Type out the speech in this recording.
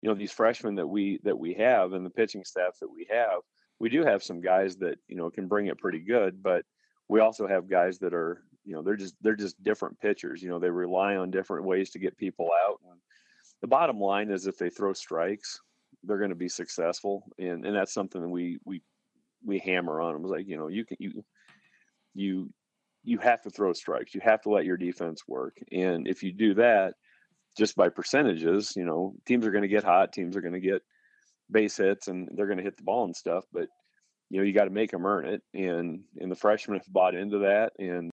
these freshmen that we have and the pitching staff that we do have some guys that, can bring it pretty good, but we also have guys that are, they're just different pitchers. They rely on different ways to get people out. And the bottom line is if they throw strikes, they're going to be successful. And that's something that we hammer on them. It's like, you you have to throw strikes. You have to let your defense work. And if you do that just by percentages, teams are going to get hot, teams are going to get base hits, and they're going to hit the ball and stuff. But you got to make them earn it. And the freshmen have bought into that. And